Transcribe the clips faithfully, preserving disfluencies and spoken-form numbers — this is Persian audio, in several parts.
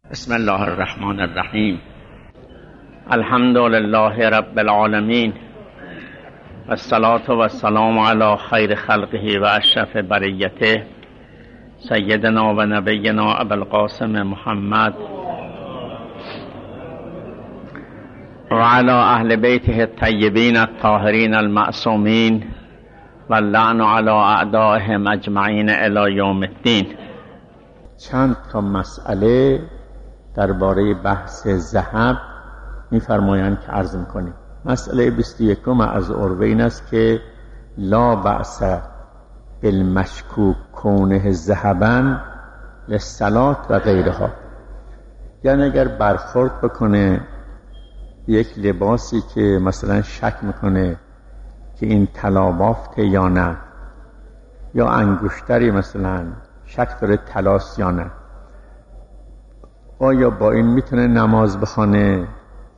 بسم الله الرحمن الرحیم. الحمد لله رب العالمین و الصلاة و السلام علی خیر خلقه و اشرف بریته سیدنا و نبینا ابو القاسم محمد و علی اهل بیته الطیبین الطاهرین المعصومین و اللعن علی اعدائهم اجمعین الی یوم الدین. چند تا مسئله درباره بحث ذهب می‌فرمایند که عرض می‌کنیم. مسئله بیست و یکم از عروه این است که لا بأس بالمشکوک کونه ذهبا للصلاة و غیرها، یعنی اگر برخورد بکنه یک لباسی که مثلا شک میکنه که این طلا بافته یا نه، یا انگشتری مثلا شک داره طلاست یا نه، آیا با این میتونه نماز بخونه؟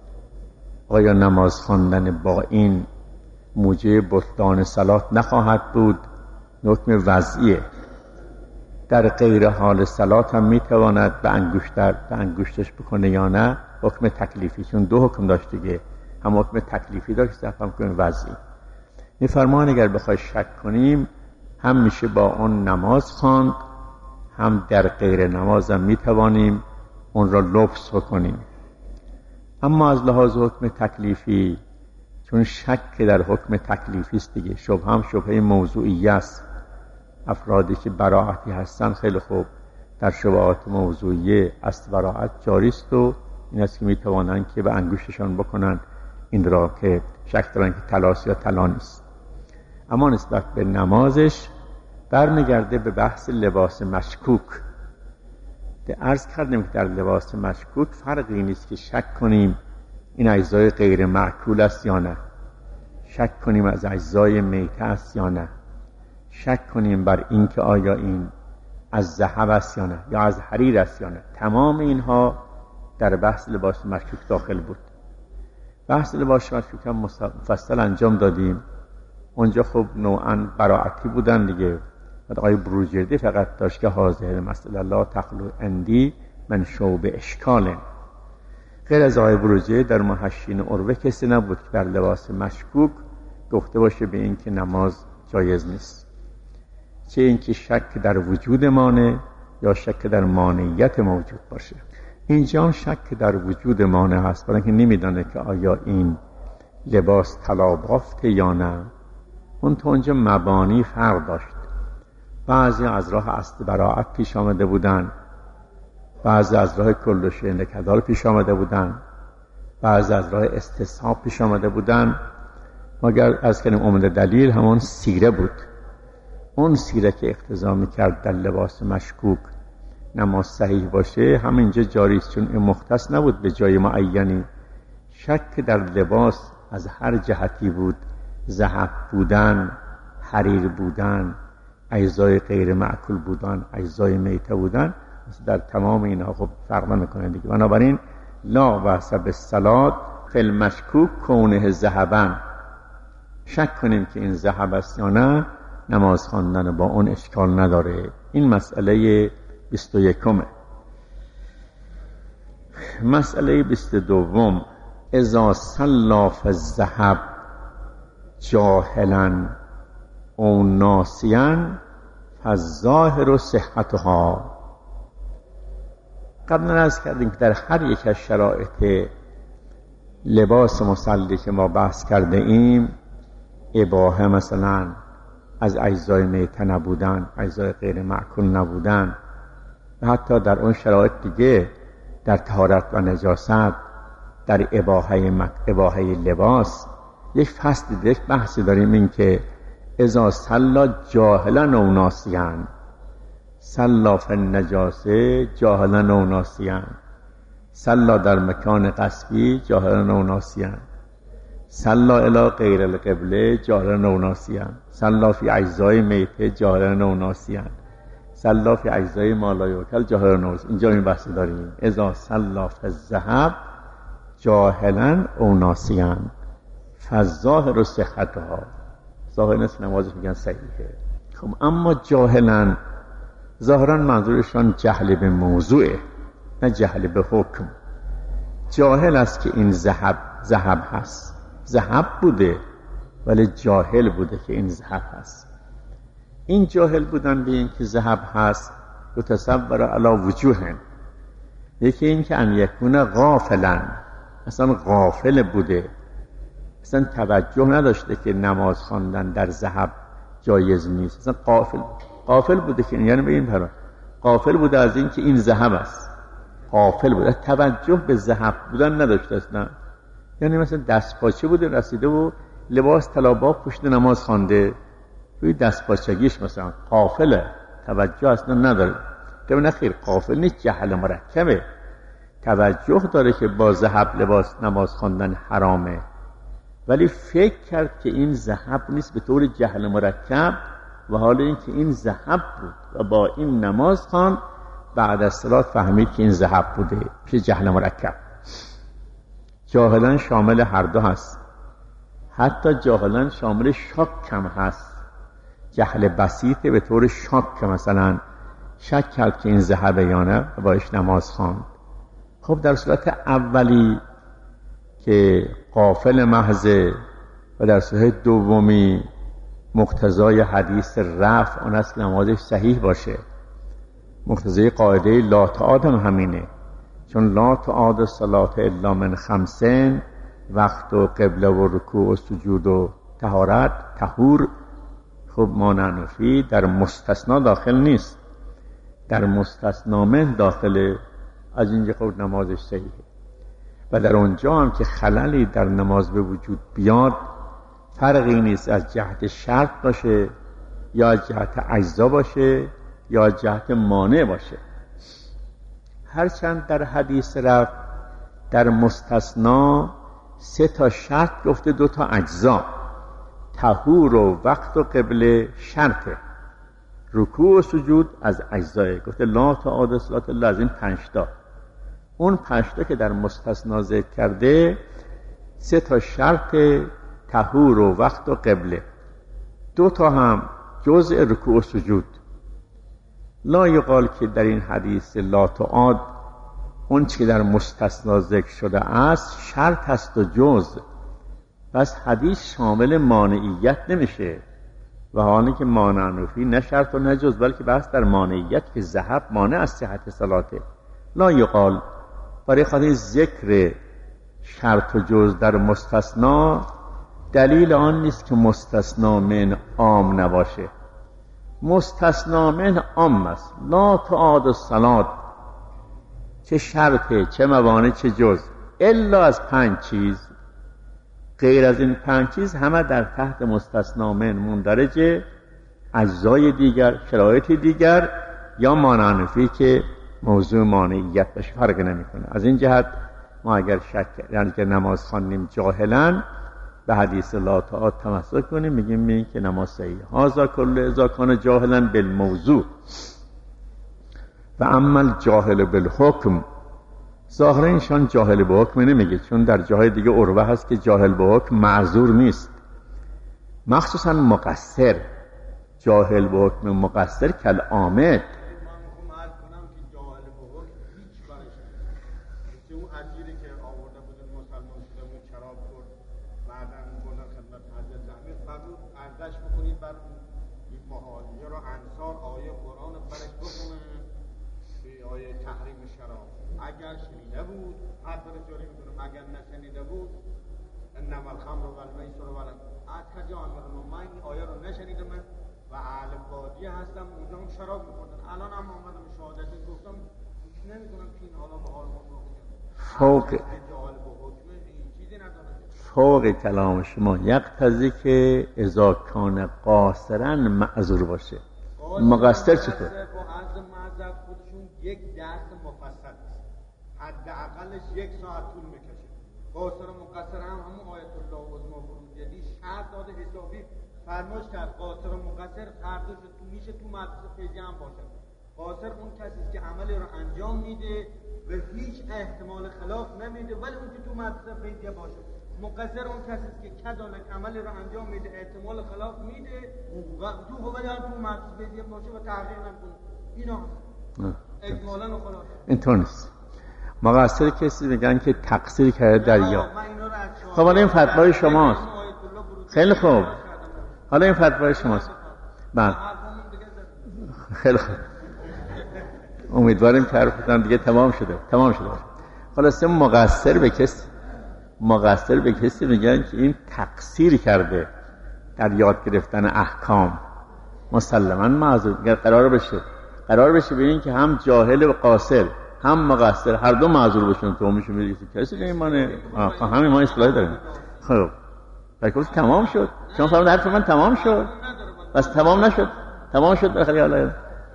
آیا نماز خواندن با این موجب بطلان صلات نخواهد بود؟ حکم وضعیه. در غیر حال صلات هم میتواند به انگشتر به انگشتش بکنه یا نه؟ حکم تکلیفی، چون دو حکم داشت دیگه، هم حکم تکلیفی داشت هم حکم وضعی. میفرمان اگر بخوای شک کنیم هم میشه با اون نماز خواند، هم در غیر نماز هم میتوانیم اون را لبس بکنیم. اما از لحاظ حکم تکلیفی، چون شک در حکم تکلیفی است دیگه، شبه هم شبهه موضوعی است. افرادی که براعتی هستن خیلی خوب در شبهات موضوعی است براعت جاری است و این است که میتوانند که به انگشتشان بکنن این را که شک دارن که طلاست یا طلا نیست. اما نسبت به نمازش برمیگرده به بحث لباس مشکوک. عرض کردیم که در لباس مشکوک فرقی نیست که شک کنیم این اجزای غیر معکول است یا نه، شک کنیم از اجزای میته است یا نه، شک کنیم بر این که آیا این از ذهب است یا نه یا از حریر است یا نه. تمام اینها در بحث لباس مشکوک داخل بود. بحث لباس مشکوک هم مفصل انجام دادیم. اونجا خب نوعاً براعتی بودن دیگه. آقای بروجردی فقط داشت که حاضر مسئله لا تخلو عندی من شوب اشکال. غیر از آقای بروجردی در محشین عروه کسی نبود که در لباس مشکوک گفته باشه به این که نماز جایز نیست، چه این که شک در وجود مانع یا شک در مانعیت موجود باشه. اینجا شک در وجود مانع هست، برای اینکه نمیدانه که آیا این لباس طلا بافته یا نه. اون تو اونجا مبانی فرق داشت. بعضی از راه اصل براعت پیش آمده بودن، بعضی از راه کل شیء کذالک پیش آمده بودن، بعضی از راه استصحاب پیش آمده بودن. مگر از کنیم عمده دلیل همون سیره بود. اون سیره که اقتضا میکرد در لباس مشکوک نماز صحیح باشه همینجا جاری است، چون این مختص نبود به جای معینی. شک در لباس از هر جهتی بود، ذهب بودن، حریر بودن، اجزای غیر معکول بودن، اجزای میته بودن، در تمام اینها خب فرق نمیکنه دیگه. بنابراین لا بأس بالصلاة فی المشکوک کونه ذهبا، شک کنیم که این ذهب است یا نه، نماز خواندن با اون اشکال نداره. این مسئله بیست و یکمه. مسئله بیست و دوم، اذا صلی فی الذهب جاهلا او ناسیا فالظاهر صحتها. قبلا عرض کردیم که در هر یک از شرایط لباس مصلی که ما بحث کرده ایم، اباحه مثلا از اجزای میته نبودن، اجزای غیر معکول نبودن، و حتی در اون شرایط دیگه در طهارت و نجاست، در اباحه اباحه لباس یک فصل دیگه بحثی داریم، این که اذا صلی جاهلا او ناسیا، صلی فی النجاسه جاهلا او ناسیا، صلی در مکان غصبی جاهلا او ناسیا، صلی الی غیر القبله جاهلا او ناسیا، صلی فی اجزای میته جاهلا او ناسیا، صلی فی اجزای ما لا یؤکل جاهلا او ناسیا. اینجا این بحث داریم، اذا صلی فی الذهب جاهلا او ناسیا فالظاهر صحتها. ظاهر نیست نمازش میگن صحیحه. خب اما جاهلا ظاهرا منظورشان جهل به موضوعه. نه جهل به حکم. جاهل است که این ذهب ذهب هست، ذهب بوده ولی جاهل بوده که این ذهب هست. این جاهل بودن به این که ذهب هست دو تصور علا وجوهن. یکی این که ان یکون غافلا، اصلا غافل بوده، اصلا توجه نداشته که نماز خواندن در ذهب جایز نیست، اصلا غافل غافل بوده که یعنی به این پرا غافل بوده از این که این ذهب است، غافل بوده، توجه به ذهب بودن نداشته اصلا. یعنی مثلا دست پاچه بوده رسیده و لباس طلابا پشت نماز خوانده، توی دست پاچگیش مثلا غافله، توجه اصلا نداره. که نه خیر، غافل نیست، جهل مرکبه، توجه داره که با ذهب لباس نماز خواندن حرامه، ولی فکر کرد که این ذهب نیست به طور جهل مرکب، و حال این که این ذهب بود و با این نماز خواند، بعد از صلات فهمید که این ذهب بوده که جهل مرکب. جاهلان شامل هر دو هست، حتی جاهلان شامل شک هم هست. جهل بسیطه به طور شک که مثلا شک کرد که این ذهبه یا نه و باش نماز خواند. خب در صورت اولی که غافل محض و در صورت دومی مقتضای حدیث رفع آن است که نمازش صحیح باشه. مقتضای قاعده لا تعاد هم همینه، چون لا تعاد الصلاة الا من خمسین، وقت و قبله و رکوع و سجود و طهارت طهور. خب مانعنفی در مستثنا داخل نیست، در مستثنا من داخله، از اینجا خود نمازش صحیحه. و در اونجا هم که خللی در نماز به وجود بیاد، فرقی نیست از جهت شرط باشه یا از جهت اجزا باشه یا از جهت مانع باشه. هرچند در حدیث رفع در مستثنا سه تا شرط گفته، دو تا اجزا، طهور و وقت و قبله شرطه، رکوع و سجود از اجزای گفته لا تعاد الصلاة الا از این پنج تا. اون پنج تا که در مستثنا ذکر کرده سه تا شرط، طهور و وقت و قبله، دو تا هم جزء رکوع و سجود. لا یقال که در این حدیث لا تعاد اون چی که در مستثنا ذکر شده است شرط است و جزء، بس حدیث شامل مانعیت نمیشه. و حالی که مانعنفی نه شرط و نه جزء، بلکه بحث در مانعیت که ذهب مانع از صحت صلاته. لا یقال، برای خاطر ذکر شرط و جزء در مستثنا دلیل آن نیست که مستثنا من عام نباشه. مستثنا من عام است. لا تعاد الصلاة چه شرطه، چه موانع، چه جزء، الا از پنج چیز. غیر از این پنج چیز همه در تحت مستثنا من مندرجه، اجزای دیگر، شرایط دیگر یا مانعنفی که موضوع مانعیت باشه فرق نمیکنه. از این جهت ما اگر شک یعنی که نماز خواندیم جاهلا به حدیث لا تعاد تمسک کنیم، میگیم این که نماز صحیح. هذا کل اذا کان جاهلا بالموضوع. و اما الجاهل بالحکم، ظاهرا اینشان جاهل به حکم نمیگه، چون در جاهای دیگه عروه هست که جاهل به حکم معذور نیست، مخصوصا مقصر. جاهل به حکم مقصر کل آمد. اگر شنیده بود حد رو جاری میکنم، اگر نشنیده بود انما الخمر والمیسر وال از کجا آمدن و من این آیه رو نشنیدم و اهل بادیه هستم، اونجا هم شراب میخوردن. الان هم آمدم شهادت گفتم نمیکنم که این حالا به حال فوق چیزی نداره. فوق کلام شما یقتضی که اذا کان قاصرا معذور باشه. مقصر چطور؟ یک درس مفصل حداقلش یک ساعت طول میکشه. قاصر و مقصر هم همون آیت الله عظما فرودیدی شرط داده حسابی فرمایش کرد. قاصر و مقصر هر دوش تو میشه تو مدرسه فیضی هم باشه. قاصر اون کسی که عملی رو انجام میده و هیچ احتمال خلاف نمیده ولی اون که تو مدرسه فیضی باشه. مقصر اون کسی که کذالک عملی رو انجام میده احتمال خلاف میده و تو ولی هم تو مدرسه فیضی باشه و تغییر نکنه. اینا اجمالاً و خلاص اینطور نیست. مقصر کسی میگن که تقصیر کرده در یا. خب حالا این فتوای شماست. خیلی خوب، حالا این فتوای شماست. بله خیلی خوب، امیدواریم که حرفتون دیگه تمام شده تمام شده خلاصه مقصر به کسی مقصر به کسی میگن که این تقصیر کرده در یاد گرفتن احکام، مسلماً معذور. اگر قرار بشه قرار بشه به این که هم جاهل و قاصر هم مقصر هر دو معذور بشن، تو میشه میگی کسی که ایمانه همین ما اصلاحی داریم. خب بلکه تمام شد، شما فهمید حرف من تمام شد؟ بس تمام نشد، تمام شد بخیر. حالا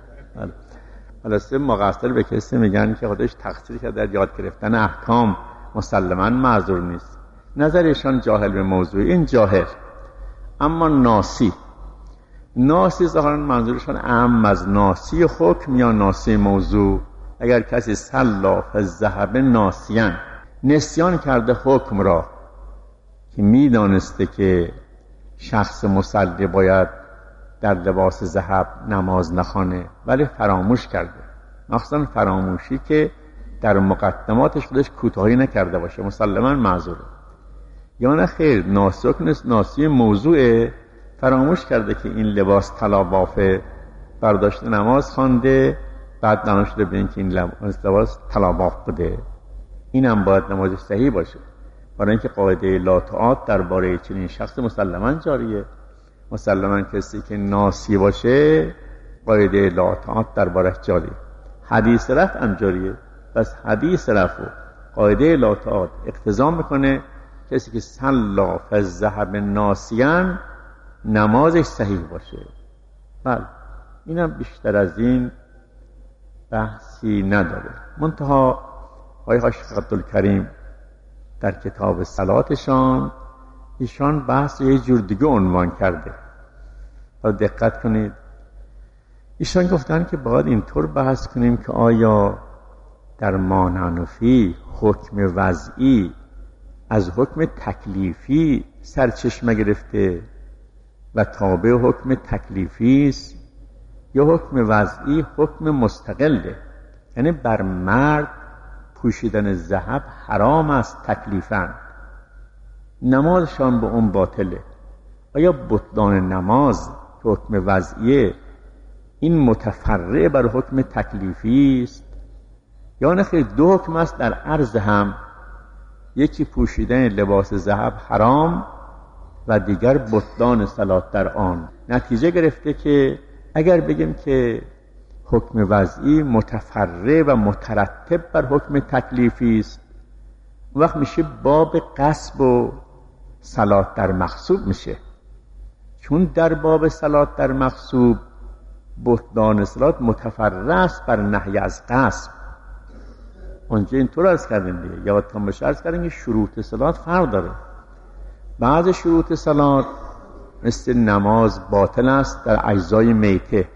خلاصه مقصر به کسی میگن که خودش تقصیر کرده در یاد گرفتن احکام، مسلماً معذور نیست. نظرشان جاهل به موضوع، این جاهل. اما ناسی ناسی ظاهراً منظورشان اعم از ناسی حکم یا ناسی موضوع. اگر کسی سلا فالذهب ناسیان، نسیان کرده حکم را که میدانسته که شخص مصلی باید در لباس ذهب نماز نخوانه ولی فراموش کرده، مخصوصا فراموشی که در مقدماتش خودش کوتاهی نکرده باشه، مسلماً معذوره. یا نه خیر، ناسی نیست، ناسی موضوعه، فراموش کرده که این لباس طلا بافه، برداشته نماز خوانده، بعد نماز شده به این که این لباس طلا باف بوده. اینم باید نمازش صحیح باشه، برای اینکه قاعده لا تعاد درباره چنین شخص مسلماً جاریه. مسلماً کسی که ناسی باشه قاعده لا تعاد درباره جاریه. حدیث رفع هم جاریه، بس حدیث رفع و قاعده لا تعاد اقتضا میکنه کسی که سلا فالذهب ناسیان نمازش صحیح باشه. بله اینم بیشتر از این بحثی نداره. منتها آقای حاج عبدالکریم در کتاب صلاتشان ایشان بحث یه جور دیگه عنوان کرده. تا دقت کنید، ایشان گفتن که باید اینطور بحث کنیم که آیا در مانعنفی حکم وضعی از حکم تکلیفی سرچشمه گرفته و تابع حکم تکلیفی است یا حکم وضعی حکم مستقله، یعنی بر مرد پوشیدن ذهب حرام است تکلیفاً، نمازشان به اون باطله. آیا بطلان نماز که حکم وضعیه این متفرع بر حکم تکلیفی است یا نه خیر دو حکم است در عرض هم، یکی پوشیدن لباس ذهب حرام و دیگر بطلان صلات در آن. نتیجه گرفته که اگر بگیم که حکم وضعی متفرع و مترتب بر حکم تکلیفی است، وقت میشه باب غصب و صلات در مغصوب میشه، چون در باب صلات در مغصوب بطلان صلات متفرع است بر نهی از غصب. اونجا اینطور عرض کردیم دیگه، یادتون باشه عرض کردیم که شروط صلات فرق داره. بعض شروط صلات مثل نماز باطل است در اجزای میته،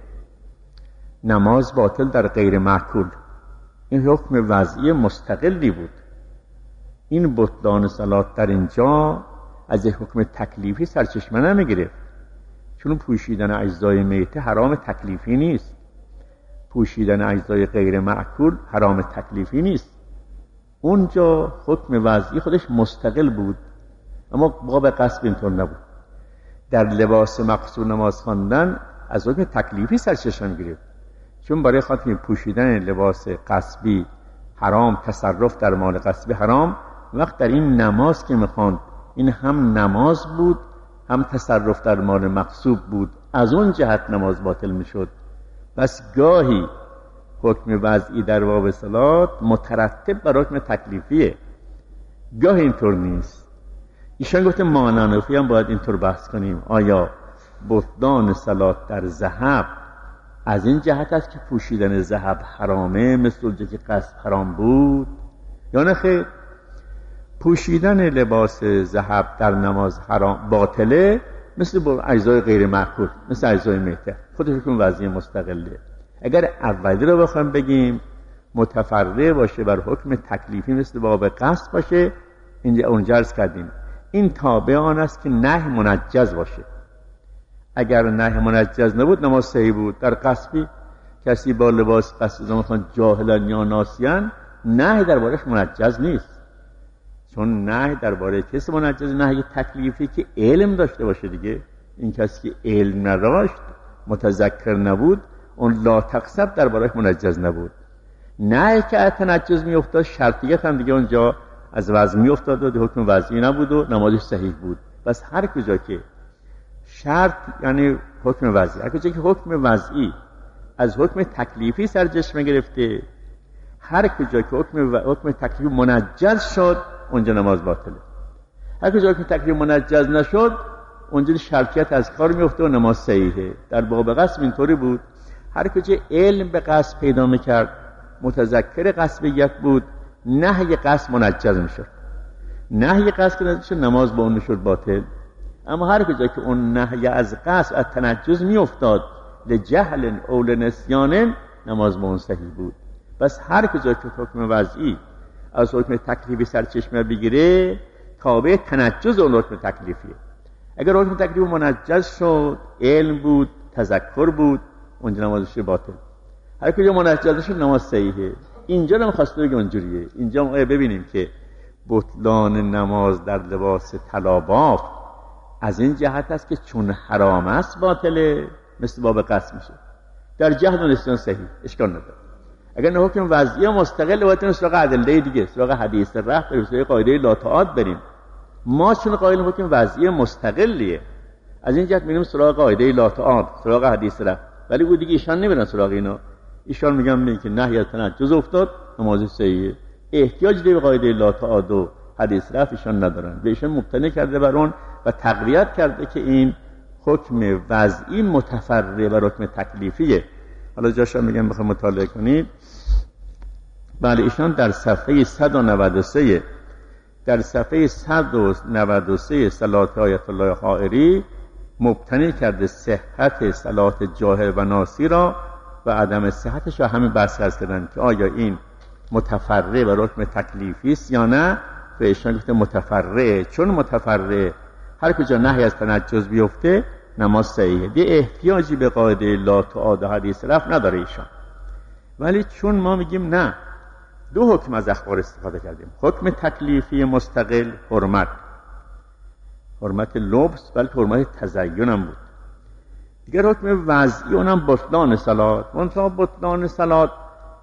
نماز باطل در غیر مأکول، این حکم وضعی مستقلی بود. این بطلان صلات در اینجا از یک حکم تکلیفی سرچشمه نمیگیره، چون پوشیدن اجزای میته حرام تکلیفی نیست، پوشیدن اجزای غیر مأکول حرام تکلیفی نیست. اونجا حکم وضعی خودش مستقل بود، اما باب غصب اینطور نبود. در لباس مقصور نماز خواندن از حکم تکلیفی سرچشمه گرفت، چون برای خاطر پوشیدن لباس غصبی حرام، تصرف در مال غصبی حرام، وقت در این نماز که میخواند این هم نماز بود هم تصرف در مال مغصوب بود، از اون جهت نماز باطل میشد. پس گاهی حکم وضعی در باب صلات مترتب بر حکم تکلیفیه، گاهی اینطور نیست. ایشان گفته مانعنفی هم باید اینطور بحث کنیم، آیا بطلان صلات در ذهب از این جهت است که پوشیدن ذهب حرامه مثل اونجا که قصد حرام بود یا نه خیر؟ پوشیدن لباس ذهب در نماز حرام باطله مثل با اجزای غیر معقول، مثل اجزای میته، خودش حکم وضعی مستقله. اگر اولی رو بخوایم بگیم متفرع باشه بر حکم تکلیفی مثل باب قصد باشه، اینجا اونجا عرض کردیم این تابع آن است که نهی منجز باشه. اگر نهی منجز نبود نماز صحیح بود. در قصبی کسی با لباس قصد زمان جاهلان یا ناسیان نهی دربارش منجز نیست، چون نهی درباره کسی منجز نهی تکلیفی که علم داشته باشه دیگه. این کسی که علم نداشت، متذکر نبود، اون لا تقصب دربارش منجز نبود. نهی که از تنجز می افتاد شرطیت هم دیگه اونجا از وضع می افتاد و حکم وضعی نبود و نمازش صحیح بود. بس هر کجا که شرط یعنی حکم وضعی، هر کجا که حکم وضعی از حکم تکلیفی سرچشمه گرفته، هر کجا که حکم و حکم تکلیفی منجز شد اونجا نماز باطله. هر کجا که تکلیف منجز نشد اونجا شرطیت از کار میفته و نماز صحیحه. در باب قصد اینطوری بود، هر کجا علم به قصد پیدا میکرد، متذکر قصبیت بود، نهی قصد منجز میشد. نهی قصد که نشد نماز با اون میشد باطل. اما هر کجا که اون نهی از قصد از تنجز میافتاد لجهل او لنسیان، نماز با اون صحیح بود. بس هر کجا که حکم وضعی از حکم تکلیفی سرچشمه بگیره تابع تنجز اون حکم تکلیفیه. اگر حکم تکلیفی منجز شد، علم بود، تذکر بود، اونجا نمازش باطل. هر کجا منجز شد نماز صحیحه. اینجا هم خواسته بگه اونجوریه. اینجا ما ببینیم که بطلان نماز در لباس طلا بافت از این جهت است که چون حرام است باطله، مثل باب قصد میشه. در جهل و نسیان صحیح، اشکال نداره. اگر نه حکم وضعی مستقل باید سراغ ادله دیگه، سراغ حدیث رفت بریم، سراغ قاعده لا تعاد بریم. ما چون قائل حکم وضعی مستقلیه، از این جهت میریم سراغ قاعده لا تعاد، سراغ حدیث رفت. ولی او دیگه ایشان نمیرن سراغ اینا. ایشان میگن میگن که نهی از تنجز افتاد نماز صحیحه، احتیاج به قاعده لا تعاد و حدیث رفت ایشان ندارن. به ایشان مبتنی کرده بر اون و تقویت کرده که این حکم وضعی متفرع بر حکم تکلیفیه. حالا جاشا میگم بخوام مطالعه کنید. بله ایشان در صفحه صد و نود و سه در صفحه صد و نود و سه صلات آیت الله حائری مبتنی کرده صحت صلات جاهر و ناسی را و عدم صحتش را همین بحث کردن که آیا این متفرع بر حکم تکلیفی است یا نه. و ایشان گفته متفرع، چون متفرع هر کجا نهی از تنجز بیفته نماز صحیحه، دیگه احتیاجی به قاعده لا تعاد حدیث رفت نداره ایشان. ولی چون ما میگیم نه، دو حکم از اخبار استفاده کردیم. حکم تکلیفی مستقل حرمت، حرمت لبس، بلکه حرمت تزین هم بود. دیگر حکم وضعی اونم بطلان صلات. منتها بطلان صلات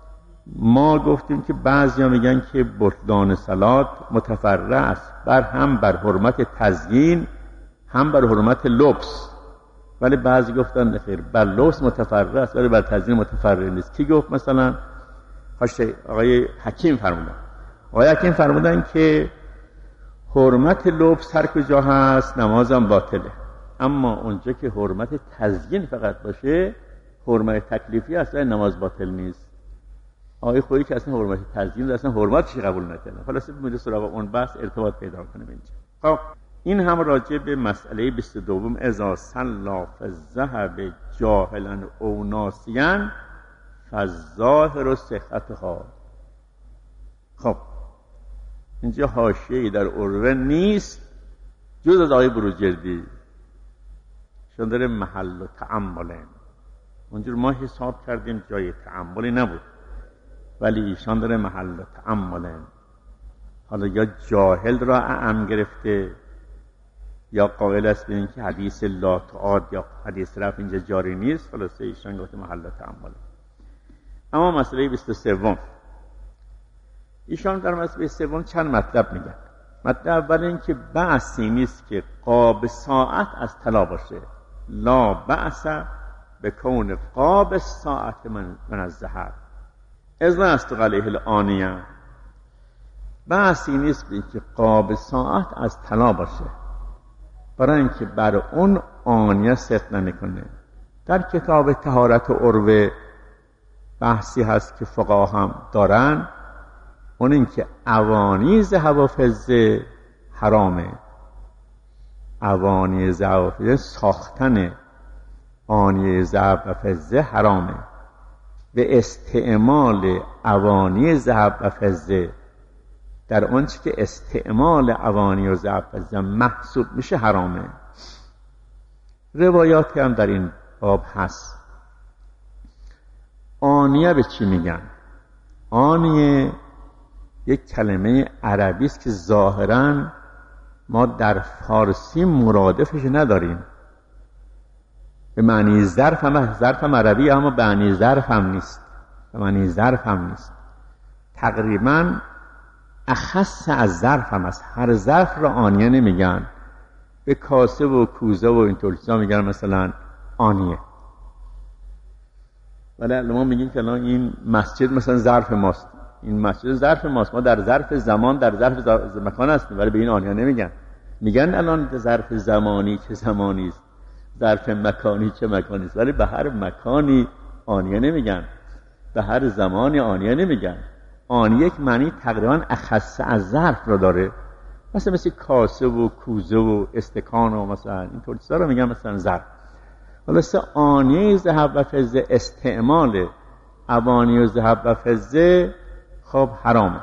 ما گفتیم که بعضیا میگن که بطلان صلات متفرع است بر هم بر حرمت تزیین هم بر حرمت لبس، ولی بعضی گفتن نخیر، بر لبس متفرع است ولی بر تزیین متفرع نیست. کی گفت؟ مثلا آقای حکیم فرمودن. آقای حکیم فرمودن که حرمت لبس هر کجا هست نمازم باطله، اما اونجا که حرمت تزیین فقط باشه، حرمت تکلیفی اصلا نماز باطل نیست. آقای خویی که اصلا حرمت تزیین اصلا حرمتش قبول نکنه. خلاصه میره سراغ اون بحث ارتباط پیدا کنه اینجا. خب این هم راجع به مسئله بیست و دو اذا صلی فی الذهب جاهلا او ناسیا فالظاهر صحتها. خب اینجا حاشیه‌ای در عروه نیست جز از آقای بروجردی، چون داره محل و تأمله. اونجور ما حساب کردیم جای تأملی نبود، ولی ایشان داره محل و تأمله. حالا یا جاهل را اعم گرفته یا قائل است به این که حدیث لا تعاد یا حدیث رفع اینجا جاری نیست. خلاصه ایشان گفته محل و تأمله. اما مسئله بیست و سه، ایشان در مسئله سوم چند مطلب میگن. مطلب اول این که بحثی نیست که قاب ساعت از طلا باشه، لا بأس به کون قاب ساعت من, من از زهر از است علیه الآنیه. بحثی نیست که قاب ساعت از طلا باشه برای اینکه بر اون آنیه صدق نمیکنه. در کتاب طهارت عروه بحثی هست که فقها هم دارن، اون این که اوانی ذهب و فضه حرامه. اوانی ذهب و فضه، ساختن آنیه ذهب و فضه حرامه. به استعمال اوانی ذهب و فضه در آنچه که استعمال اوانی و ذهب و فضه محسوب میشه حرامه. روایاتی هم در این باب هست. آنیه به چی میگن؟ آنیه یک کلمه عربی است که ظاهراً ما در فارسی مرادفش نداریم. به معنی ظرف هم ظرف هم عربی، اما به معنی ظرف هم نیست، به معنی ظرف هم نیست. تقریباً اخص از ظرف هم است. هر ظرف را آنیه نمیگن. به کاسه و کوزه و اینطور چیزا میگن مثلا آنیه. ولی ما میگیم که الان این مسجد مثلا ظرف ماست، این مسجد ظرف ماست، ما در ظرف زمان در ظرف مکان هستیم، ولی به این آنیه نمیگن. میگن الان ظرف زمانی چه زمانی است، ظرف مکانی چه مکانی است، ولی به هر مکانی آنیه نمیگن، به هر زمانی آنیه نمیگن. آنیه یک معنی تقریبا اخص از ظرف رو داره، مثلا مثل کاسه و کوزه و استکان و مثلا اینطور چیزا رو میگن مثلا ظرف. خلاصه آنیه ذهب و فضه، استعمال اوانیه و ذهب و فضه خب حرامه.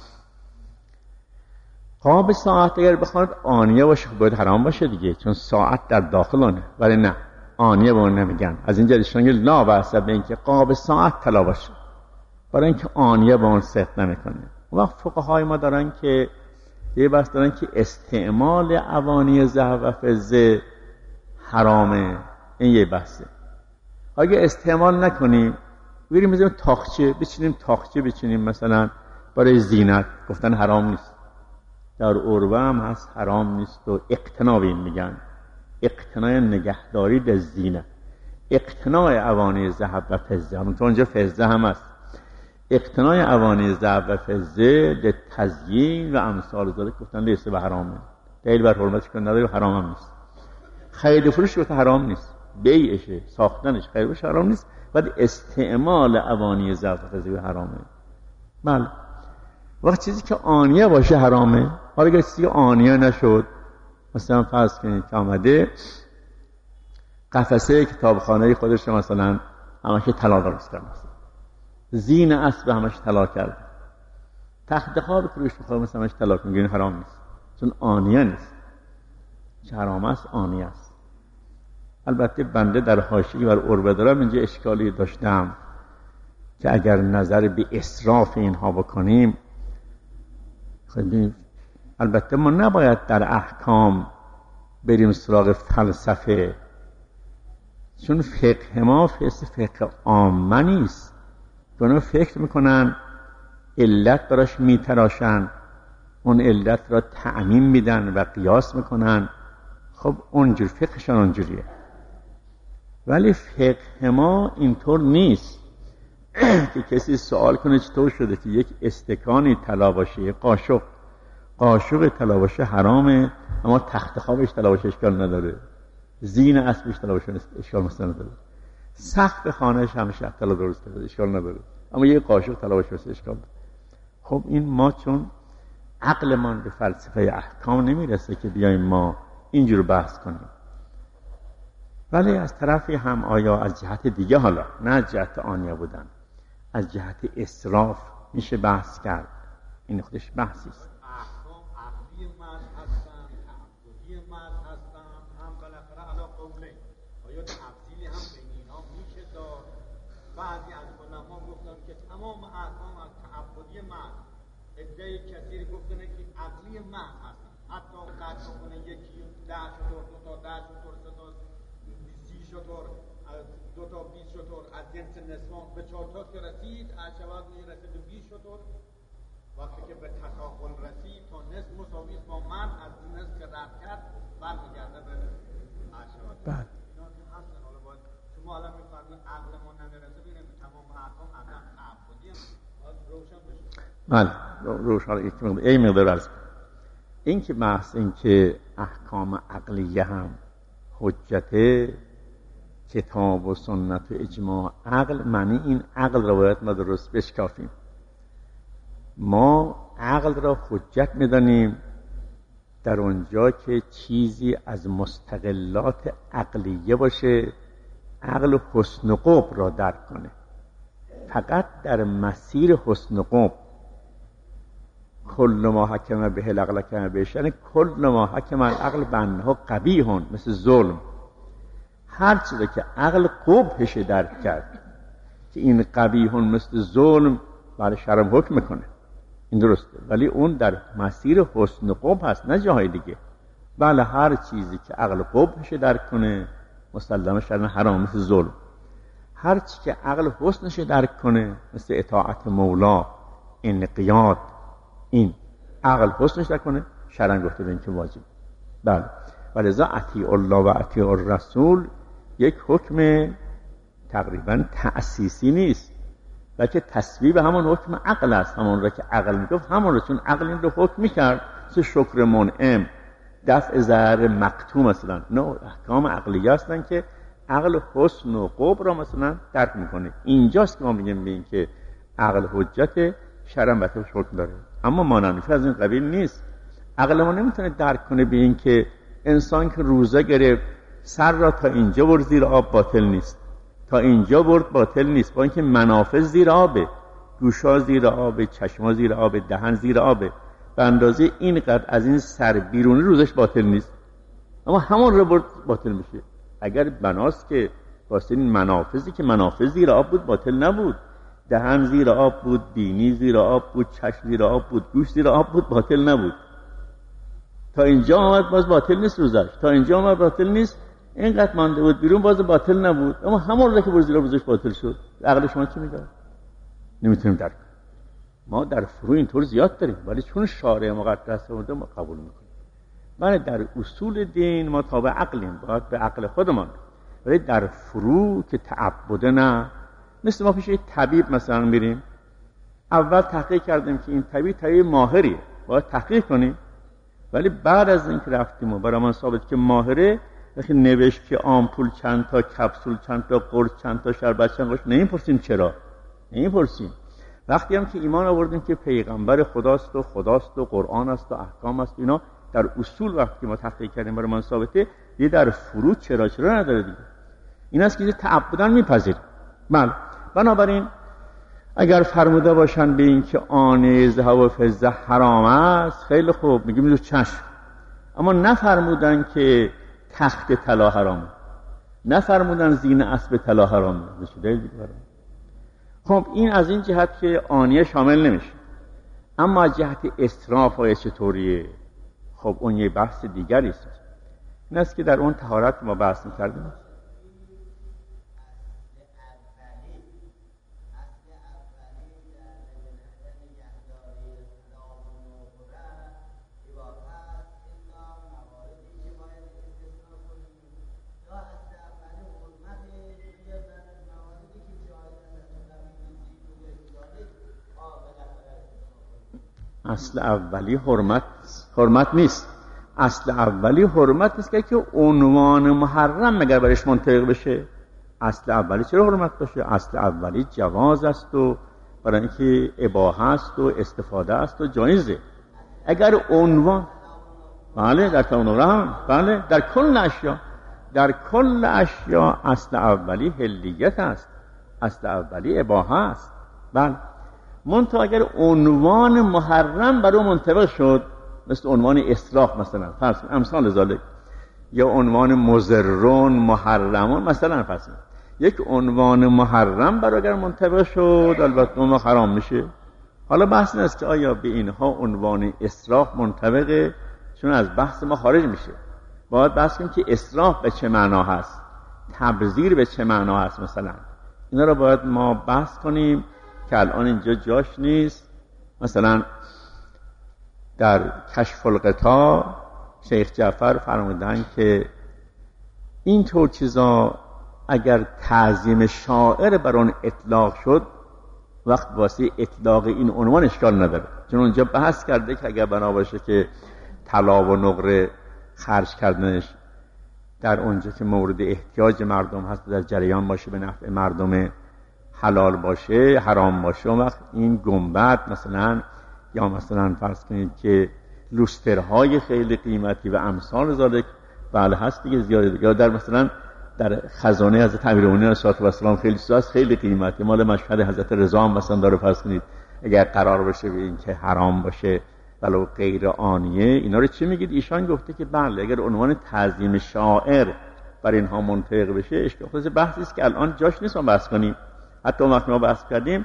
قاب ساعت اگر بخواند آنیه باشه باید حرام باشه دیگه، چون ساعت در داخل آنه، ولی نه آنیه به اون نمیگن. از اینجا ایشون میگن لا بأس به اینکه قاب ساعت طلا باشه، برای اینکه آنیه با اون صدق نمیکنه. اون وقت فقهای ما دارن که یه بحث دارن که استعمال اوانیه ذهب و فضه حرامه. این یه بحثه. اگه استعمال نکنیم بریم مثلا تاخچه بچینیم، تاخچه بچینیم مثلا برای زینت، گفتن حرام نیست. در عربه هم هست حرام نیست و اقتنا به این میگن، اقتنای نگهداری در زینت، اقتنای اوانیه ذهب و فضه. همونطور اونجا فضه هم هست، اقتنای اوانیه ذهب و فضه در تزیین و امثال ذالک گفتن لیسه به حرامه، دلیل بر حرمتش که نداره، حرام هم نیست. خرید و فروش گفتن حرام نیست، بیعشه، ساختنش، خرید و فروش حرام نیست، ولی استعمال اوانیه ذهب و فضه حرامه. بله، وقت چیزی که آنیه باشه حرامه. حالا اگر چیزی که آنیه نشد، مثلا فرض کنید که آمده قفسه کتابخانه خودش مثلا همش طلا درست کرد، زین اسب همش طلا کرد، تخت خواب فروش می‌خواد مثلا همش طلا کنه، این حرام نیست چون آنیه نیست. چه حرام است؟ آنیه است. البته بنده در حاشیه بر عربه دارم اینجا اشکالی داشتم که اگر نظر به اسراف اینها بکنیم، خیلی البته ما نباید در احکام بریم سراغ فلسفه، چون فقه ما فقه عامه نیست. اونا فکر میکنن علت براش میتراشن، اون علت را تعمیم میدن و قیاس میکنن. خب اونجور فقهشان اونجوریه، ولی فقه ما اینطور نیست که کسی سوال کنه چطور شده که یک استکانی طلا باشه، یک قاشق قاشق طلا باشه حرامه، اما تخت خوابش طلا باشه اشکال نداره، زین اسبش طلا باشه اشکال مثلا نداره، سقف خانهش همیشه طلا درست کرده اشکال نداره، اما یک قاشق طلا باشه اشکال داره. خب این ما چون عقلمان به فلسفه احکام نمیرسه که بیایم ما اینجور بحث کنیم. ولی از طرفی هم آیا از جهت دیگه، حالا نه از جهت آنیه بودن، از جهت اسراف میشه بحث کرد. این خودش بحثی است. احکام عقلی من هستن، تعبدی من هستن، هم بالاخره علا قوله. آیا تفصیلی هم بین اینا میشه داد؟ بعضی از علما گفتن که تمام احکام از تعبدی من، ادعای کثیری گفتن که عقلی من هستن. حتی قدر کنه یکی ده شطور، دو تا ده شطور، سه تا سی شطور، دو تا بیست شطور، از جنس نسوان به چهار تا که رسید، عشوات میرسه به بیست شطور. وقتی که به تکامل رسید تا نصف مساوی با من، از این نصف که رد کرد برمیگرده به عشوات. بله. اینا که هستن. حالا باید شما الان میفرمایید عقل ما نمیرسه، ببینید تمام احکام عقل تعبدی هم باید روشن بشه. بله، روشن. یک مقدار ای مقدار عرض این که بحث این که احکام عقلیه هم حجت کتاب و سنت و اجماع عقل، معنی این عقل رو باید ما درست بشکافیم. ما عقل را حجت میدانیم در اونجا که چیزی از مستقلات عقلیه باشه، عقل حسن قب را درک کنه. فقط در مسیر حسن قب، کل ما حکم به العقل حکم بهش، یعنی کل ما حکم العقل بانه قبیح، مثل ظلم. هر چیزی که عقل قبحش درک کرد که این قبیح مثل ظلم، برای شرم حکم میکنه. این درسته، ولی اون در مسیر حسن و قبح هست، نه جاهای دیگه. بله هر چیزی که عقل قبحش درک کنه مسلمه شرن حرام، مثل ظلم. هر چی که عقل حسنش درک کنه مثل اطاعت مولا، انقیاد، این عقل حسنش درک کنه شرن گفته به این که واجب. بله ولذا اطیع الله و اطیع الرسول یک حکم تقریبا تأسیسی نیست، بلکه تصویب همون حکم عقل است. همون را که عقل میگفت همون را، چون عقل این رو حکم میکرد مثل شکر منعم، دفع ضرر مقطوع، مثلا نه احکام عقلیه هستن که عقل حسن و قبح را مثلا درک میکنه. اینجاست که ما میگیم به این که عقل حجت، شرع بطور حکم داره. اما مانندش از این قبیل نیست. عقل ما نمیتونه درک کنه به این که انسان که روزه گرفت سر را تا اینجا برد زیر آب باطل نیست، تا اینجا برد باطل نیست، با اینکه منافذ زیر آبه، گوشا زیر آبه، چشما زیر آبه، دهن زیر آبه، به اندازه اینقدر از این سر بیرونی روزش باطل نیست، اما همون رو برد باطل میشه. اگر بناست که واسه این منافذی که منافذ زیر آب بود باطل نبود، دهن زیر آب بود، بینی زیر آب بود، چشم زیر آب بود، گوش زیر آب بود، باطل نبود. تا اینجا آمد باز باطل نیست روزش، تا اینجا آمد باطل نیست، اینقدر مانده بود بیرون باز باطل نبود، اما همون رو که برد زیر آب روزش باطل شد. عقل شما چی میگه؟ نمیتونیم درک. ما در فروع اینطور زیاد داریم، ولی چون شارع مقدس آورده ما قبول میکنیم. ولی در اصول دین ما تابع عقلیم، باید به عقل خودمان. ولی در فروع که تعبده نه، مثل ما پیش یک طبیب مثلا میریم، اول تحقیق کردیم که این طبیب طبیب ماهریه، باید تحقیق کنیم. ولی بعد از اینکه رفتیم و برامون ثابت که ماهره، وقتی نوشت که آمپول چند تا، کپسول چند تا، قرص چند تا، شربت چند تا، نمیپرسیم چرا، نمیپرسیم. وقتی هم که ایمان آوردیم که پیغمبر خداست و خداست و قرآن است و احکام است، اینا در اصول وقتی ما تحقیق کردیم برای من ثابته، یه در فروع چرا چرا نداره دیگه. این است که تعبداً میپذیر. بله بنابراین اگر فرموده باشن به این که آن ذهب و فضه حرام است، خیلی خوب، میگیم میگیم چشم. اما نفرمودن که تخت طلا حرامه، نفرمودن زینه اسب طلا حرامه. خب این از این جهت که آنیه شامل نمیشه. اما از جهت اسراف و چطوریه، خب اون یه بحث دیگری است. این است که در اون طهارت ما بحث می‌کردیم. اصل اولی حرمت حرمت نیست. اصل اولی حرمت نیست که که عنوان محرم مگر برش منطبق بشه. اصل اولی چرا حرمت باشه؟ اصل اولی جواز است و برای اینکه اباحه است و استفاده است و جایزه. اگر عنوان، بله در تمام، بله در کل اشیا، در کل اشیا اصل اولی حلیت است، اصل اولی اباحه است. بله منتها اگر عنوان محرم برای منطبق شد، مثل عنوان اسراف مثلا، فرض امثال ذالک، یا عنوان مضرون محرمون مثلا، فرض یک عنوان محرم برای اگر منطبق شد، البته اون حرام میشه. حالا بحث این است که آیا به اینها عنوان اسراف منطبقه، چون از بحث ما خارج میشه. باید بحث کنیم که اسراف به چه معنا هست، تبذیر به چه معنا هست مثلا. اینا رو باید ما بحث کنیم که الان اینجا جاش نیست. مثلا در کشف الغطا شیخ جعفر فرمودن که این طور چیزا اگر تعظیم شاعر بر آن اطلاق شد، وقت واسه اطلاق این عنوان اشکال نداره، چون اونجا بحث کرده که اگر بنا باشه که طلا و نقره خرج کردنش در اونجا که مورد احتیاج مردم هست، در جریان باشه، به نفع مردم حلال باشه، حرام باشه، اون وقت این گنبد مثلا، یا مثلا فرض کنید که لوسترهای خیلی قیمتی و امثال ذالک، بله هست دیگه زیاده، یا در مثلا در خزانه حضرت امیرالمومنین علیه السلام خیلی چیزاست خیلی قیمتی، مال مشهد حضرت رضا هم مثلا داره، فرض کنید اگر قرار باشه به این که حرام باشه ولو غیر آنیه، اینا رو چی میگید؟ ایشان گفته که بله اگر عنوان تعظیم شاعر بر اینها منطبق بشه، اشکال بحثی است که الان جاش نیست ما بحث کنیم. حتی وقتی ما بحث کردیم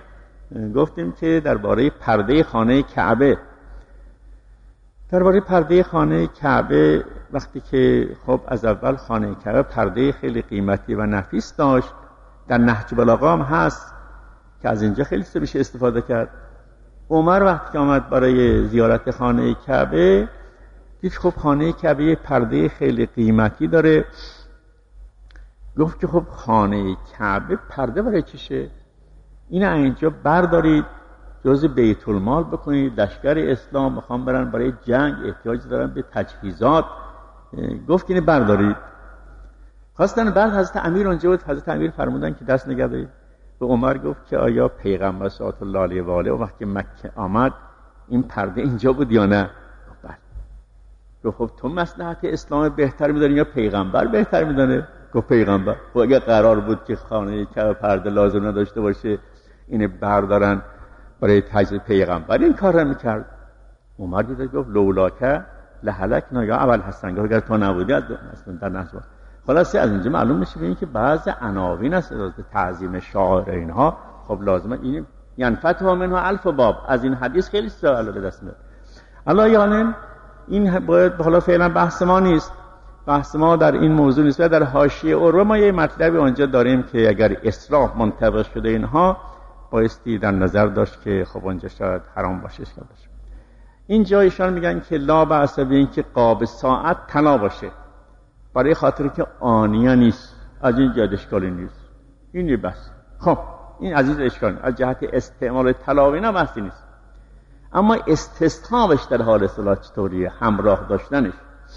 گفتیم که درباره پرده خانه کعبه درباره پرده خانه کعبه وقتی که خب از اول خانه کعبه پرده خیلی قیمتی و نفیس داشت، در نهج بلاغه هم هست که از اینجا خیلی سه بشه استفاده کرد. عمر وقتی که آمد برای زیارت خانه کعبه دید خب خانه کعبه پرده خیلی قیمتی داره. گفت که خب خانه کعبه پرده برای چشه؟ این اینجا بردارید جز بیت المال بکنید، لشکر اسلام میخوام برن برای جنگ، احتیاج دارن به تجهیزات. گفت که اینو بردارید. خواستن بعد حضرت امیر اونجا بود، حضرت امیر فرمودن که دست نگه دارید. به عمر گفت که آیا پیغمبر صلی الله علیه و آله وقتی مکه آمد این پرده اینجا بود یا نه؟ بله. گفت خب تو مصلحت اسلام بهتر میدونی یا پیغمبر بهتر میدونه؟ گفت پیغمبر. خب اگه قرار بود که خانه کعبه پرده لازم نداشته باشه اینو بردارن برای تجهیز، پیغمبر این کار را میکرد. عمر دید گفت لولاکه لهلکنا یا اول حسن، اگر تو نبودی از در نحو. خلاصه از اینجا معلوم میشه این که بعض عناوین است از تعظیم شاعر اینها خب لازمه این ینفتح منها الف باب. از این حدیث خیلی سوال به دست میاد. الله یعنی این باید حالا فعلا بحث ما نیست، بحث ما در این موضوع نیست. در حاشیه عروه ما یه مطلبی اونجا داریم که اگر اصلاح منطبق شده اینها بایستی در نظر داشت که خب اونجا شاید حرام باشه، اشکال باشه. اینجا ایشان میگن که لا بأس بین که قاب ساعت طلا باشه برای خاطر که آنیه نیست، از این جهت اشکالی نیست، اینی بس. خب این عزیز اشکال از جهت استعمال طلا و اینا بحثی نیست، اما استصحابش در حال صلاح چطوریه؟ همراه داشتنش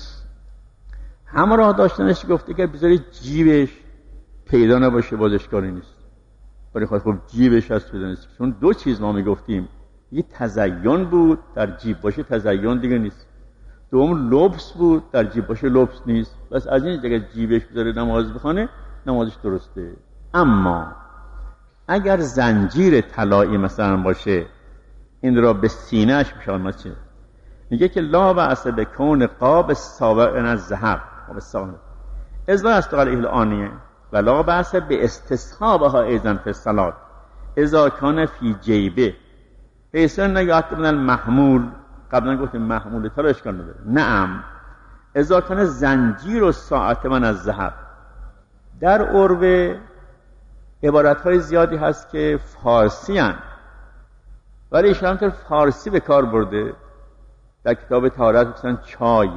همراه داشتنش گفته که بذاری جیبش پیدا نباشه باز اشکالی نیست. برای خاطر خب جیبش هست بدونید چون دو چیز ما میگفتیم، یه تزیین بود در جیب باشه تزیین دیگه نیست، دوم لبس بود در جیب باشه لبس نیست. بس از این دیگه جیبش بذاره نماز بخونه نمازش درسته. اما اگر زنجیر طلایی مثلا باشه این را به سینه‌اش بشارم چه میگه که لا بأس بکون قاب سابق از ذهب قاب سابق اذا استقال الانیه ولا بأس به استصحابها ایضا فی الصلاه اذا کان فی جیبه حیثن نگاه من المحمول. قبلا گفتیم محمول طلا اشکال نداره. نعم اذا کان زنجیر و ساعت من از ذهب. در عربه عبارت های زیادی هست که فارسی هن ولی ایشان طور فارسی به کار برده. در کتاب طهارت مثلا چای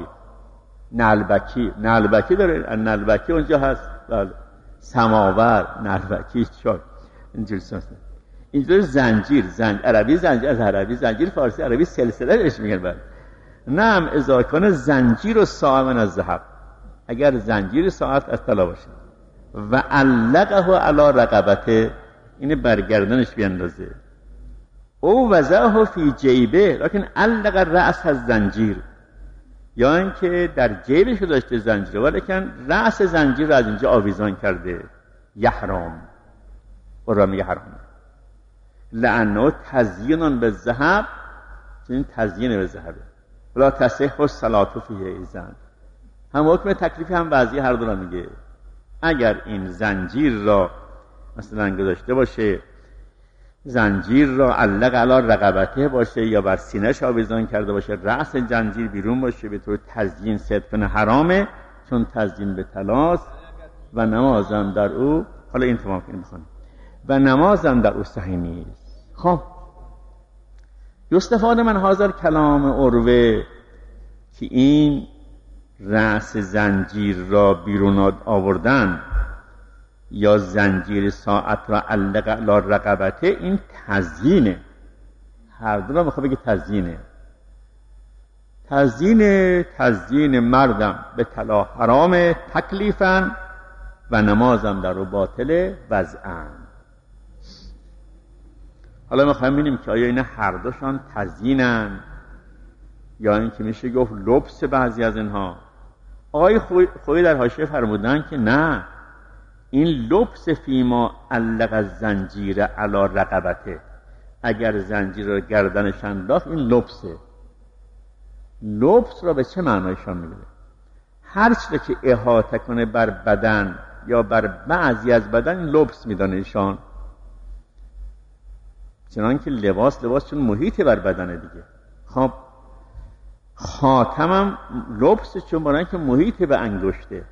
نلبکی نلبکی داره، نلبکی اونجا هست، بله. سماور نلبکی چای اینجوری هست. اینجور زنجیر زنج عربی زنجیر از عربی زنجیر فارسی عربی سلسله بهش میگن. بله نعم اذا کان زنجیر و ساعت من از ذهب، اگر زنجیر ساعت از طلا باشه و علقه علی رقبته اینه برگردنش بیاندازه او وضعه فی جیبه لکن علق رأس از زنجیر، یا اینکه در جیبش داشته زنجیر ولیکن رأس زنجیر رو از اینجا آویزان کرده، یحرام و را میگه حرام لعنه تزیینان به ذهب، این تزیین به ذهبه ولا تصح الصلاة فیه ایضا. هم حکم تکلیفی هم وضعی هر دو را میگه. اگر این زنجیر را مثلا گذاشته باشه، زنجیر را علق علی رقبته باشه یا بر سینه‌اش آویزان کرده باشه، رأس زنجیر بیرون باشه، به طور تزیین صدقاً حرامه چون تزیین به طلاست و نمازم در او حالا این تمام کنیم بخونیم و نمازم در او صحیح نیست. خب یستفاد من حاضر کلام عروه که این رأس زنجیر را بیرون آوردن یا زنجیر ساعت را علق علی رقبته این تزیینه. هر دو را میخواد بگه تزیینه. تزیین تزیین مردم به طلا حرام تکلیفاً و نمازم در او باطل وضعاً. حالا میخوایم ببینیم که آیا این هر دوشان تزیینن یا این که میشه گفت لبس بعضی از اینها. آقای خویی در حاشیه فرمودن که نه، این لبس فیما علق الزنجیر علی رقبته، اگر زنجیر رو گردنش انداخت این لبسه. لبس را به چه معنایشان میگه؟ هر چیزی که احاطه کنه بر بدن یا بر بعضی از بدن لبس میدانه ایشان. چنان که لباس لباس چون محیط بر بدنه دیگه. خب خاتمم لبس چون برای که محیط به انگشته.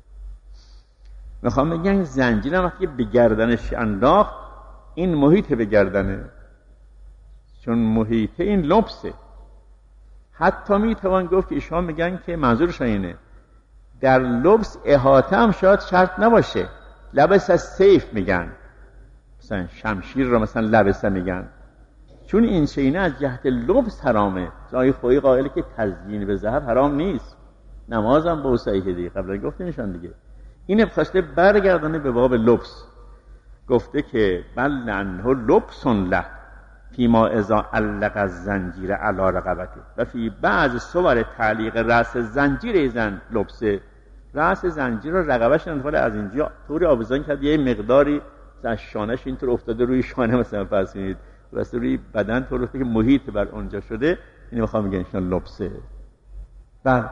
میخوام بگم زنجیرم وقتی به گردنش انداخت این محیط به گردنه، چون محیط این لبسه. حتی میتوان گفت که ایشان میگن که منظورش اینه در لبس احاطه هم شاید شرط نباشه. لبس از سیف میگن، مثلا شمشیر رو مثلا لبسه میگن، چون این چینه از جهت لبس حرامه. جای خویی قائله که تزیین به ذهب حرام نیست، نمازم با صحیح دیگه قبلا گفته نشان دیگه. این خواسته برگردانه به باب لبس، گفته که بل لعنه لبس له فیما اذا علق الزنجیر علی رقبته و فی بعض صور تعلیق رأس زنجیر زن لبسه. رأس زنجیر رو رقبهش انتفاع از اینجا طوری آویزان کرد یه مقداری از شانش اینطور افتاده روی شانه مثلا فرض کنید، واسه روی بدن طور افتاده که محیط بر اونجا شده. اینو میخوام بگم ایشان لبسه. بعد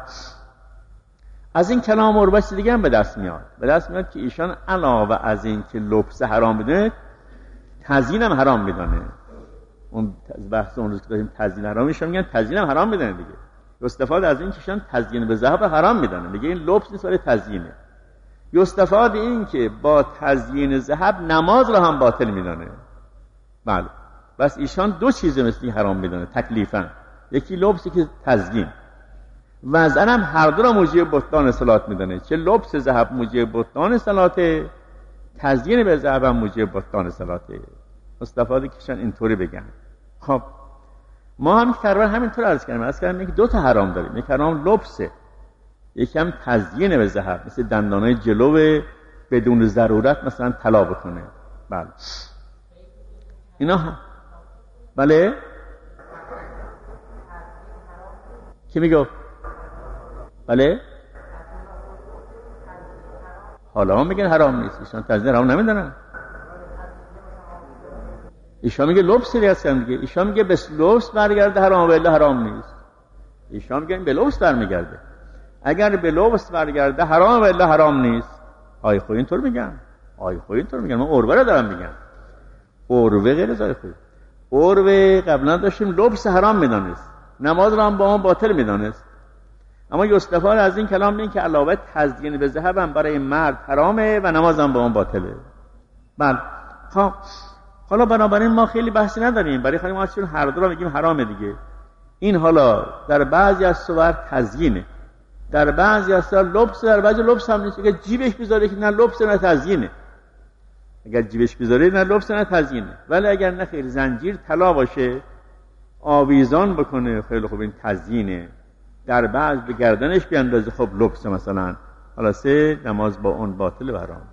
از این کلام ارباش دیگه هم به دست میاد به دست میاد که ایشان علاوه از این که لبس حرام میدونه تزیین هم حرام میدونه. اون بحث اون روز که داشتیم تزیین حرام، ایشان میگن تزیین هم حرام میدونه دیگه. استفاده از این که ایشان تزیین به ذهب حرام میدونه دیگه، این لبس نیست ولی تزیینه. استفاده این که با تزیین ذهب نماز رو هم باطل میدونه. بله بس ایشان دو چیز مثلی حرام میدونه تکلیفاً، یکی لبسی که تزیین، وزن هم هر دو را موجب بطلان صلات میدونه. چه لبس ذهب موجب بطلان صلاته، تزیین به ذهب هم موجب بطلان صلاته. استفاده کشن اینطوری بگن. خب ما هم تقریبا همینطور عرض کردیم عرض کردیم که دو تا حرام داریم، یک حرام لبسه، یک هم تزیین به ذهب، مثل دندانای جلو بدون ضرورت مثلا طلا بکنه. بله اینا هم. بله کی میگه؟ بله حالا هم میگن حرام نیست، ایشان تزیین حرام نمیدونن. ایشان میگه لبس ریاست هم دیگه، ایشان میگه به لبس برگرده حرام و الا حرام نیست. ایشان میگه به لبس برمیگرده، اگر به لبس برگرده حرام و الا حرام نیست. آی خو اینطور میگن، آی خو اینطور میگن، من عروه رو دارم میگم. عروه غیر از آی خو. عروه قبلا داشتیم لبس حرام میدانست، نماز رو هم با اون باطل میدانست. اما استفاده از این کلام این که علاوه تزیین به ذهب هم برای مرد حرامه و نماز هم با اون باطله. بله خب حالا بنابراین ما خیلی بحثی نداریم، برای خیلی ما چون هر دو رو میگیم حرامه دیگه. این حالا در بعضی از صور تزیینه، در بعضی از صور لبس، در بعضی لبس هم نیست. اگر جیبش بذاره که نه لبس نه تزیینه، اگر جیبش بذاره نه لبس نه تزیینه. ولی اگر نه خیر زنجیر طلا باشه آویزان بکنه خیلی خوب این تزیینه. در بعض به گردنش بیاندازه خب لبس مثلا، حالا سه نماز با اون باطل و حرام.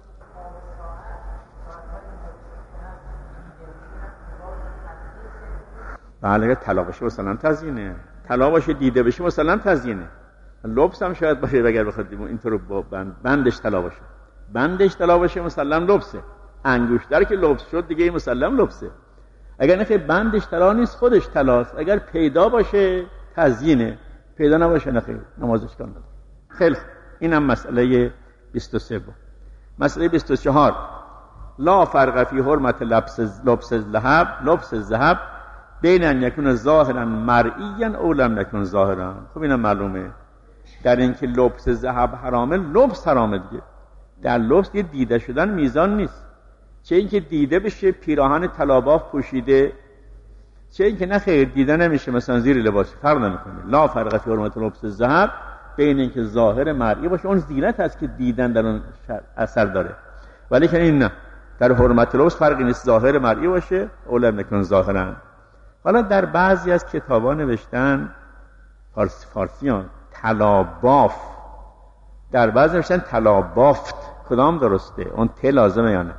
بله اگر طلا باشه مثلا تزیینه، طلا باشه دیده بشه مثلا تزیینه. لبس هم شاید باشه اگر بخواد اینطور با بند بندش طلا باشه، بندش طلا باشه مسلم لبسه. انگشتر که لبس شد دیگه مسلم لبسه. اگر نه که بندش طلا نیست خودش طلاست. اگر پیدا باشه تزیینه، پیدا نباشه نه خیر نمازش کن. خیلی اینم مسئله بیست و سه بود. مسئله بیست و چهار لا فرق فی حرمت لبس لبس الذهب لبس الذهب بین ان یکون ظاهرا مرئیا او لم یکن ظاهرا. خب اینم معلومه در این که لبس ذهب حرامه، لبس حرامه دیگه. در لبس یه دیده شدن میزان نیست، چه اینکه دیده بشه پیراهن طلاباف پوشیده، چه اینکه نه خیر دیده نمیشه مثلا زیر لباس، فرق نمیکنه. لا فرق فی حرمت لبس الذهب بین اینکه ظاهر مرئی باشه، اون زینت هست که دیدن در اون اثر داره، ولی که این نه، در حرمت لبس فرقی نیست ظاهر مرئی باشه او لم یکن ظاهرا. حالا در بعضی از کتابا نوشتن فارسی فارسیان طلاباف، در بعضی نوشتن طلابافت. کدام درسته؟ اون ت لازمه یا نه؟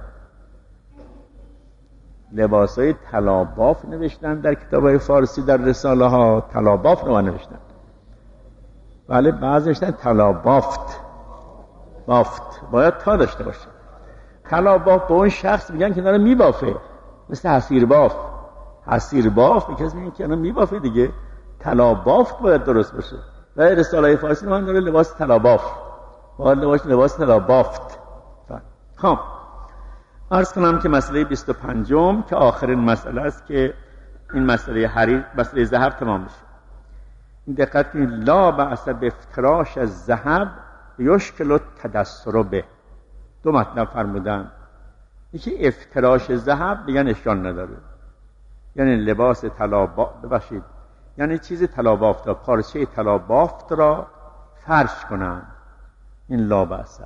لباسای طلاباف نوشتن در کتابای فارسی، در رساله ها طلاباف رو نوشتن، ولی بعضی نوشتن طلابافت. بافت باید تا داشته باشه. طلاباف به اون شخص میگن که داره میبافه، مثل حسیر باف. حسیر باف کسی میگن که انا میبافه دیگه. طلابافت باید درست باشه. و رساله فارسی من داره لباس طلاباف، باید لباس لباس طلابافت. خب عرض کنم که مسئله بیست و پنجم که آخرین مسئله است که این مسئله حریر، مسئله ذهب تمام میشه. این دقت کنید، لا بأس بافتراش الذهب یشکل التدثر به. دو مطلب فرمودن. یکی افتراش ذهب بگن اشکال نداره، یعنی لباس طلا ببخشید یعنی چیز طلا بافت را، پارچه طلا بافت را فرش کنن، این لا بأس.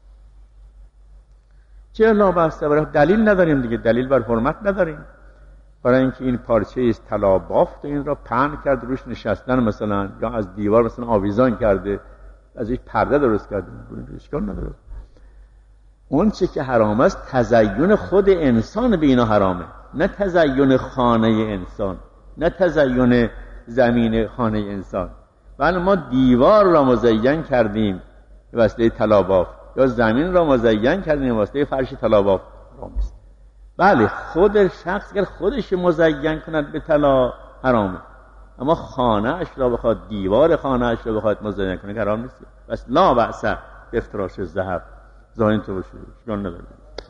چه لا بأس؟ برای دلیل نداریم دیگه، دلیل بر حرمت نداریم. برای اینکه این پارچه است طلا بافت و این را پهن کرد، روش نشستن مثلا، یا از دیوار مثلا آویزان کرده، از یک پرده درست کرده، اشکال نداره. اون چه که حرام است تزیین خود انسان به اینا حرامه، نه تزیین خانه انسان، نه تزیین زمین خانه انسان. بله ما دیوار را مزین کردیم به واسطه طلا بافت، یا زمین را مزین کردیم به واسطه فرش طلا بافت، حرام است. بله خود شخص اگر خودش مزین کند به طلا حرامه، اما خانه اش را بخواد، دیوار خانه اش را بخواد مزین کنه حرام نیست. بس لا بأس بافتراش الذهب، زاین تو بشه اشکال نداره.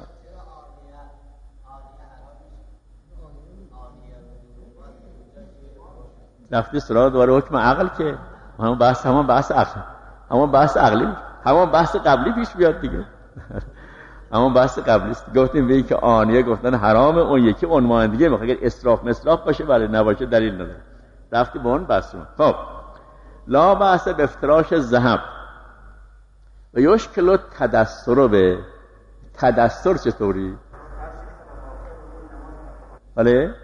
لفظی سراغ دوباره حکم عقل که همون بحث همون بحث عقل همون بحث عقلی همون بحث قبلی پیش بیاد دیگه. همون بحث قبلی است. گفتیم به این که آنیه گفتن حرام، اون یکی عنوان دیگه میخواد اگر اسراف مصراف باشه ولی نباشه دلیل نداره. رفتی به اون بحث. خب لا بأس بافتراش الذهب و یشکل تدثر به. تدثر چطوری؟ بله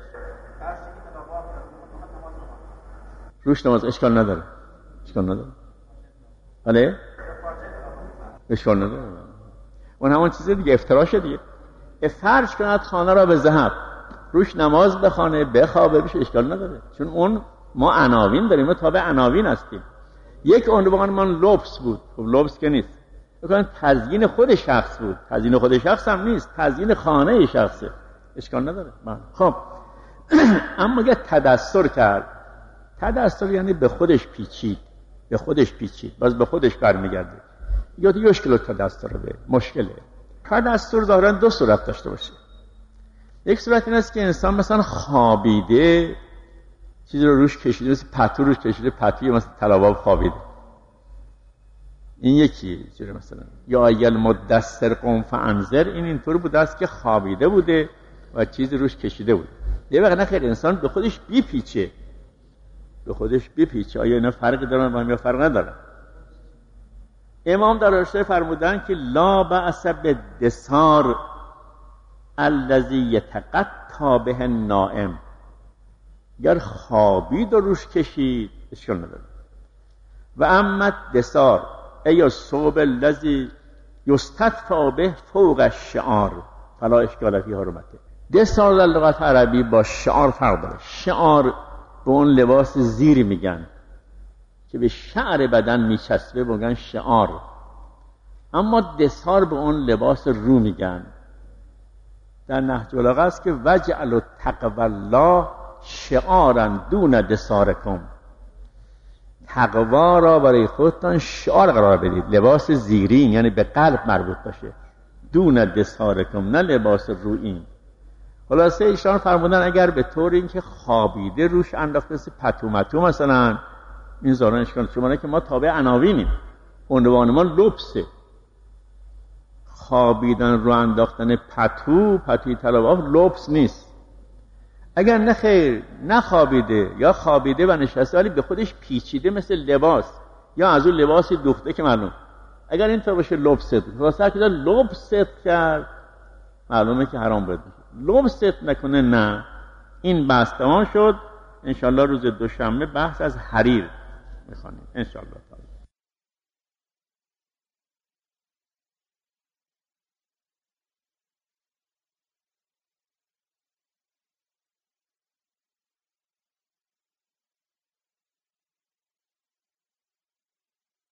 روش نماز اشکال نداره، اشکال نداره. بله اشکال نداره. اون همون چیزه دیگه، افتراشه دیگه. فرش کند خانه را به ذهب، روش نماز بخونه بخوابه بشه، اشکال نداره. چون اون ما عناوین داریم، ما تابع عناوین هستیم. یک عنوان من لبس بود، خب لبس که نیست، بکنن تزیین خود شخص بود. تزیین خود شخص هم نیست، تزیین خانه شخصه، اشکال نداره. خب اما اگه تدثر کرد، تدثر یعنی به خودش پیچید، به خودش پیچید باز به خودش برمیگرده، یا دیگه مشکل تدثر به مشکله. تدثر ظاهرا دو صورت داشته باشه. یک صورت این است که انسان مثلا خوابیده، چیزی رو روش کشیده، مثل پتو روش کشیده، پتوی مثلا طلا خوابیده، این یکی جوری مثلا. یا ایل مدثر قم فانذر، این اینطور بوده است که خوابیده بوده و چیزی روش کشیده بود. یه وقت نخیر انسان به خودش بیپیچه، به خودش بپیچه. آیا اینا فرق دارن با هم یا فرق ندارن؟ امام در ارشاد فرمودن که لا بأس بالدثار الذی یتقطع به النائم. اگر خوابید و روش کشید اشکال نداره. و اما الدثار ای الثوب الذی یستدفع به فوق الشعار فلا اشکال فی حرمته. دثار در لغت عربی با شعار فرق داره. شعار به اون لباس زیری میگن که به شعر بدن میچسبه، میگن شعار. اما دثار به اون لباس رو میگن. در نهج البلاغه است که وجعلوا تقوی الله شعارا دون دثارکم. تقوا را برای خودتان شعار قرار بدید، لباس زیرین یعنی به قلب مربوط باشه، دون دثارکم، نه لباس رویین. خلاصه ایشان فرمودن اگر به طور اینکه خوابیده روش انداخته سی پتو متو مثلا، این زاران اشکال. چون که ما تابع عناوینیم، عنوان ما لبسه. خوابیدن رو انداختن پتو، پتوی طلا لبس نیست. اگر نه خیر نخوابیده یا خوابیده و نشسته ولی به خودش پیچیده مثل لباس، یا از اون لباسی دوخته که معلوم، اگر این طور باشه لبست. خلاصه که لبست کرد معلومه که حرام بود. لبست نکنه نه. این بحث تمام شد. انشالله روز دوشنبه بحث از حریر میخوانیم انشالله.